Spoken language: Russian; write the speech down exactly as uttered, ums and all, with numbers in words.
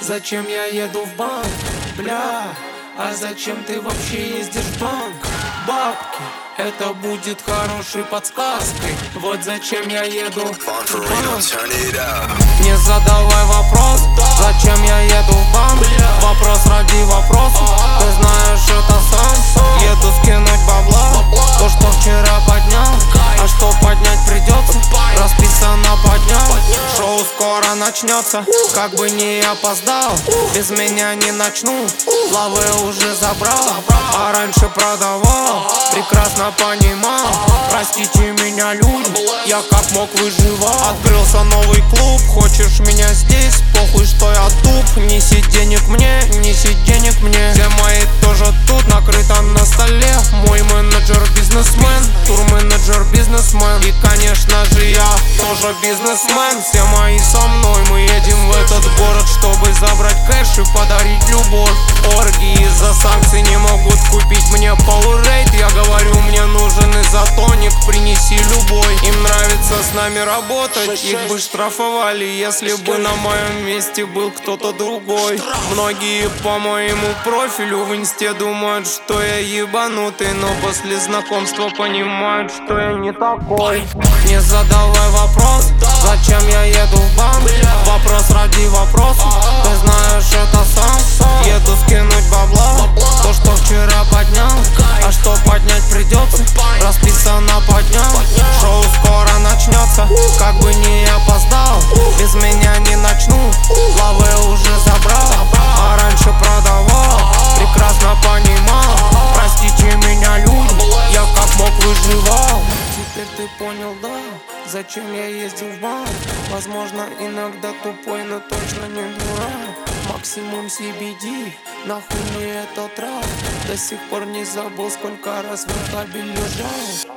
Зачем я еду в банк? Бля, а зачем ты вообще ездишь в банк? Бабки, это будет хорошей подсказкой. Вот зачем я еду в банк. Не задавай вопрос, зачем я еду в банк. Вопрос ради вопроса, ты знаешь это сам. Еду скинуть бабла, то что вчера поднял. А что поднять придется, расписано поднял. Шоу скоро начнется, как бы не опоздал. Без меня не начну, лавы уже забрал. А раньше продавал, прекрасно понимал. Простите меня, люди, я как мог выживал. Открылся новый клуб, хочешь меня здесь? Похуй, что я туп. Неси денег мне, неси денег мне. Все мои тоже тут, накрыто на столе. Мой менеджер бизнесмен, турменеджер бизнесмен. И конечно же я тоже бизнесмен. Все мои со мной, мы едем в этот город, чтобы забрать кэш и подарить любовь. Оргии из-за санкций не могут купить мне Powerade. Я говорю, мне нужен изотоник, принеси любой. Им нравится с нами работать, их бы штрафовали, если бы на моем месте был кто-то другой. Многие по моему профилю в инсте думают, что я ебанутый, но после знакомства понимают, что я не такой. Не задавай вопрос, зачем я еду в банк. Вопрос ради вопроса, ты знаешь это сам. Еду скинуть бабла, то что вчера поднял. А что поднять придется, расписано поднял. Шоу скоро начнется, как бы не опоздал. Без меня не начну, лавы уже забрал. А раньше продавал, прекрасно понимал. Простите меня, люди, я как мог выживал. Теперь ты понял, да, зачем я ездил в банк. Возможно, иногда тупой, но точно не дурак. Максимум си би ди, нахуй мне этот рap. До сих пор не забыл, сколько раз в кабель лежал.